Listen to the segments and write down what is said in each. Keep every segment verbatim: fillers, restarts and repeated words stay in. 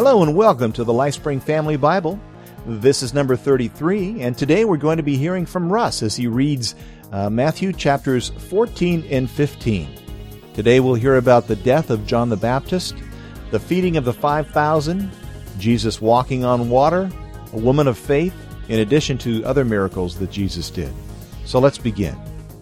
Hello and welcome to the LifeSpring Family Bible. This is number thirty-three, and today we're going to be hearing from Russ as he reads uh, Matthew chapters fourteen and fifteen. Today we'll hear about the death of John the Baptist, the feeding of the five thousand, Jesus walking on water, a woman of faith, in addition to other miracles that Jesus did. So let's begin.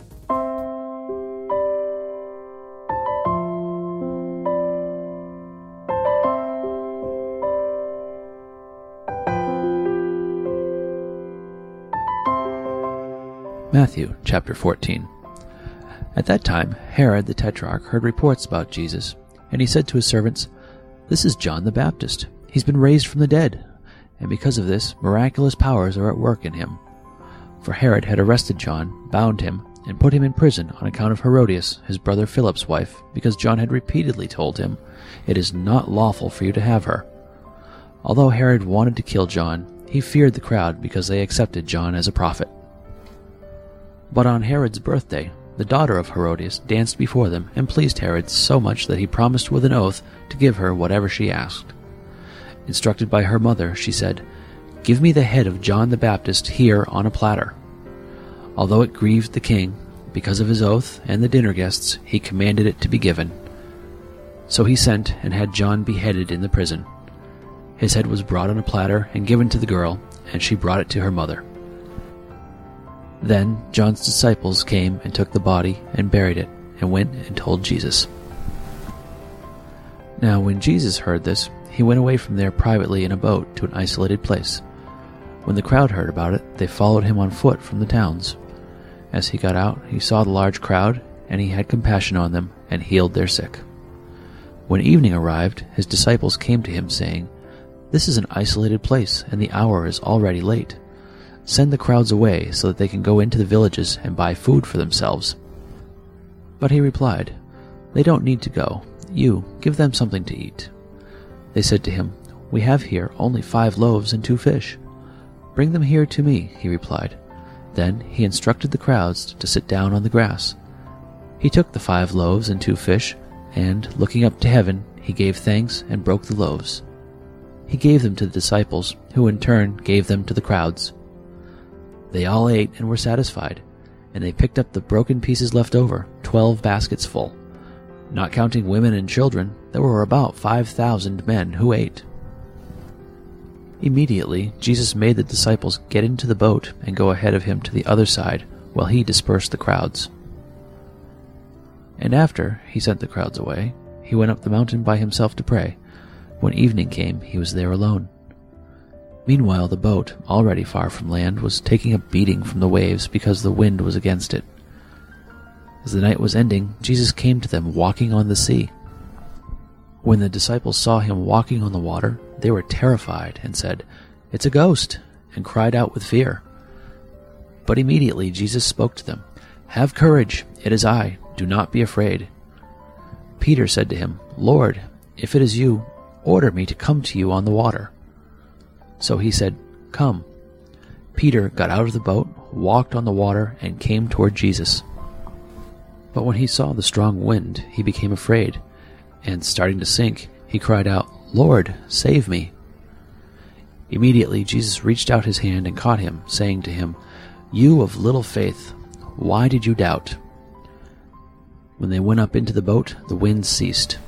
Matthew chapter fourteen. At that time Herod the Tetrarch heard reports about Jesus, and he said to his servants, "This is John the Baptist. He's been raised from the dead, and because of this, miraculous powers are at work in him." For Herod had arrested John, bound him, and put him in prison on account of Herodias, his brother Philip's wife, because John had repeatedly told him, "It is not lawful for you to have her." Although Herod wanted to kill John, he feared the crowd because they accepted John as a prophet. But on Herod's birthday, the daughter of Herodias danced before them and pleased Herod so much that he promised with an oath to give her whatever she asked. Instructed by her mother, she said, "Give me the head of John the Baptist here on a platter." Although it grieved the king, because of his oath and the dinner guests, he commanded it to be given. So he sent and had John beheaded in the prison. His head was brought on a platter and given to the girl, and she brought it to her mother. Then John's disciples came and took the body and buried it, and went and told Jesus. Now when Jesus heard this, he went away from there privately in a boat to an isolated place. When the crowd heard about it, they followed him on foot from the towns. As he got out, he saw the large crowd, and he had compassion on them, and healed their sick. When evening arrived, his disciples came to him, saying, "This is an isolated place, and the hour is already late. Send the crowds away so that they can go into the villages and buy food for themselves." But he replied, "They don't need to go. You, give them something to eat." They said to him, "We have here only five loaves and two fish." "Bring them here to me," he replied. Then he instructed the crowds to sit down on the grass. He took the five loaves and two fish, and, looking up to heaven, he gave thanks and broke the loaves. He gave them to the disciples, who in turn gave them to the crowds. They all ate and were satisfied, and they picked up the broken pieces left over, twelve baskets full. Not counting women and children, there were about five thousand men who ate. Immediately Jesus made the disciples get into the boat and go ahead of him to the other side, while he dispersed the crowds. And after he sent the crowds away, he went up the mountain by himself to pray. When evening came, he was there alone. Meanwhile the boat, already far from land, was taking a beating from the waves because the wind was against it. As the night was ending, Jesus came to them walking on the sea. When the disciples saw him walking on the water, they were terrified and said, "It's a ghost," and cried out with fear. But immediately Jesus spoke to them, "Have courage, it is I, do not be afraid." Peter said to him, "Lord, if it is you, order me to come to you on the water." So he said, "Come." Peter got out of the boat, walked on the water, and came toward Jesus. But when he saw the strong wind, he became afraid, and starting to sink, he cried out, "Lord, save me." Immediately Jesus reached out his hand and caught him, saying to him, "You of little faith, why did you doubt?" When they went up into the boat, the wind ceased.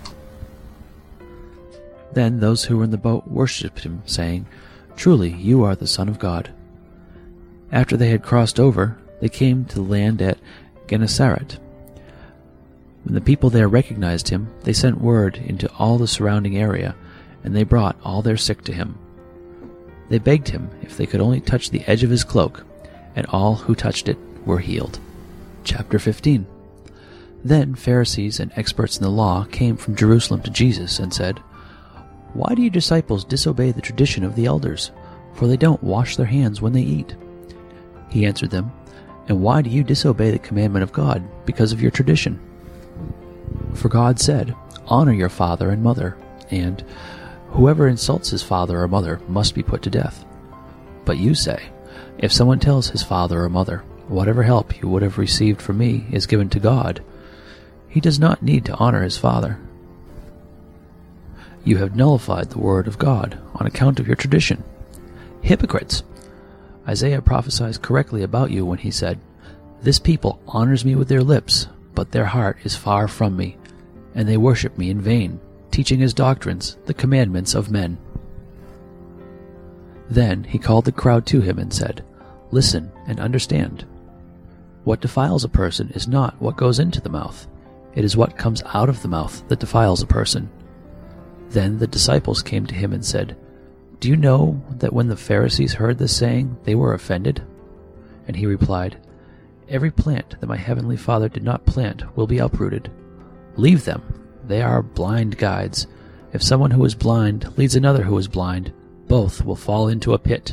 Then those who were in the boat worshipped him, saying, "Truly you are the Son of God." After they had crossed over, they came to land at Gennesaret. When the people there recognized him, they sent word into all the surrounding area, and they brought all their sick to him. They begged him if they could only touch the edge of his cloak, and all who touched it were healed. Chapter fifteen. Then Pharisees and experts in the law came from Jerusalem to Jesus and said, "Why do your disciples disobey the tradition of the elders? For they don't wash their hands when they eat." He answered them, "And why do you disobey the commandment of God because of your tradition? For God said, 'Honor your father and mother,' and 'Whoever insults his father or mother must be put to death.' But you say, 'If someone tells his father or mother, whatever help you would have received from me is given to God,' he does not need to honor his father. You have nullified the word of God on account of your tradition. Hypocrites! Isaiah prophesies correctly about you when he said, This people honors me with their lips, but their heart is far from me, and they worship me in vain, teaching as doctrines the commandments of men. Then he called the crowd to him and said, Listen and understand. What defiles a person is not what goes into the mouth. It is what comes out of the mouth that defiles a person. Then the disciples came to him and said, Do you know that when the Pharisees heard this saying, they were offended? And he replied, Every plant that my heavenly Father did not plant will be uprooted. Leave them. They are blind guides. If someone who is blind leads another who is blind, both will fall into a pit.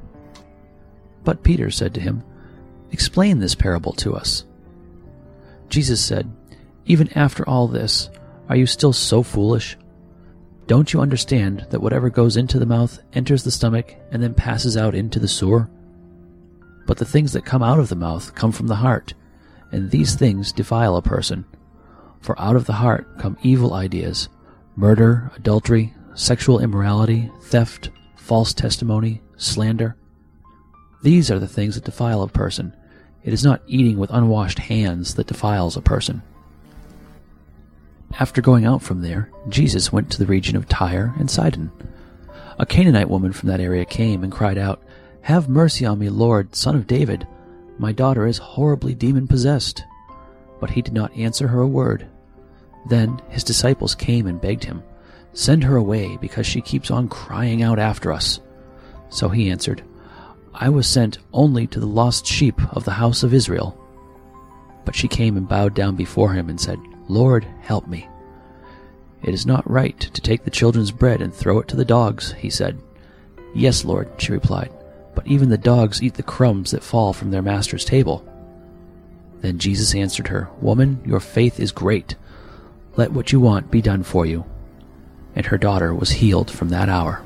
But Peter said to him, Explain this parable to us. Jesus said, Even after all this, are you still so foolish? Don't you understand that whatever goes into the mouth enters the stomach and then passes out into the sewer? But the things that come out of the mouth come from the heart, and these things defile a person. For out of the heart come evil ideas, murder, adultery, sexual immorality, theft, false testimony, slander. These are the things that defile a person. It is not eating with unwashed hands that defiles a person. After going out from there, Jesus went to the region of Tyre and Sidon. A Canaanite woman from that area came and cried out, Have mercy on me, Lord, Son of David. My daughter is horribly demon-possessed. But he did not answer her a word. Then his disciples came and begged him, Send her away, because she keeps on crying out after us. So he answered, I was sent only to the lost sheep of the house of Israel. But she came and bowed down before him and said, Lord, help me. It is not right to take the children's bread and throw it to the dogs, he said. Yes, Lord, she replied, but even the dogs eat the crumbs that fall from their master's table. Then Jesus answered her, Woman, your faith is great. Let what you want be done for you. And her daughter was healed from that hour.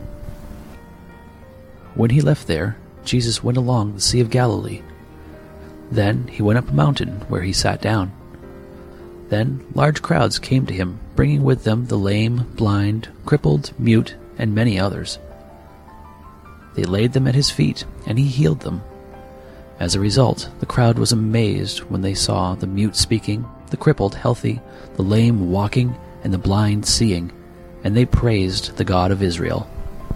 When he left there, Jesus went along the Sea of Galilee. Then he went up a mountain where he sat down. Then large crowds came to him, bringing with them the lame, blind, crippled, mute, and many others. They laid them at his feet, and he healed them. As a result, the crowd was amazed when they saw the mute speaking, the crippled healthy, the lame walking, and the blind seeing, and they praised the God of Israel.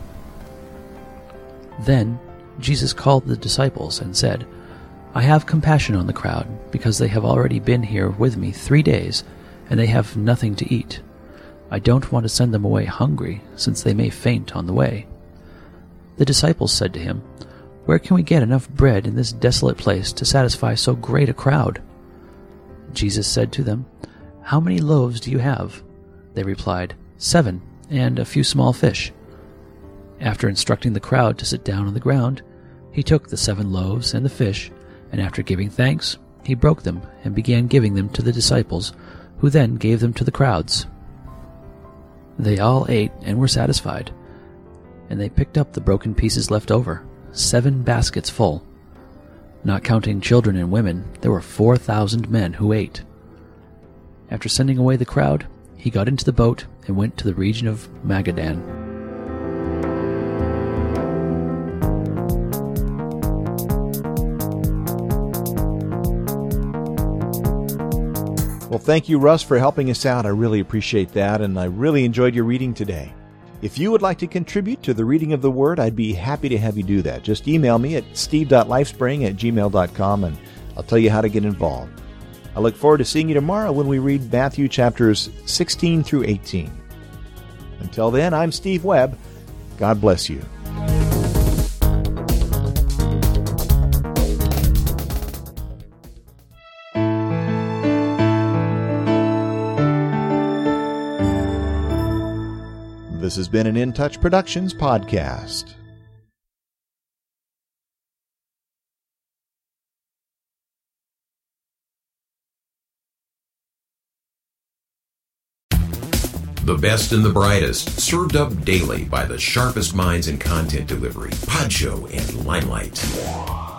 Then Jesus called the disciples and said, I have compassion on the crowd, because they have already been here with me three days, and they have nothing to eat. I don't want to send them away hungry, since they may faint on the way. The disciples said to him, Where can we get enough bread in this desolate place to satisfy so great a crowd? Jesus said to them, How many loaves do you have? They replied, Seven, and a few small fish. After instructing the crowd to sit down on the ground, he took the seven loaves and the fish, and after giving thanks, he broke them and began giving them to the disciples, who then gave them to the crowds. They all ate and were satisfied, and they picked up the broken pieces left over, seven baskets full. Not counting children and women, there were four thousand men who ate. After sending away the crowd, he got into the boat and went to the region of Magadan. Well, thank you, Russ, for helping us out. I really appreciate that, and I really enjoyed your reading today. If you would like to contribute to the reading of the Word, I'd be happy to have you do that. Just email me at steve dot lifespring at gmail dot com, and I'll tell you how to get involved. I look forward to seeing you tomorrow when we read Matthew chapters sixteen through eighteen. Until then, I'm Steve Webb. God bless you. This has been an In Touch Productions podcast. The best and the brightest, served up daily by the sharpest minds in content delivery, Podshow and Limelight.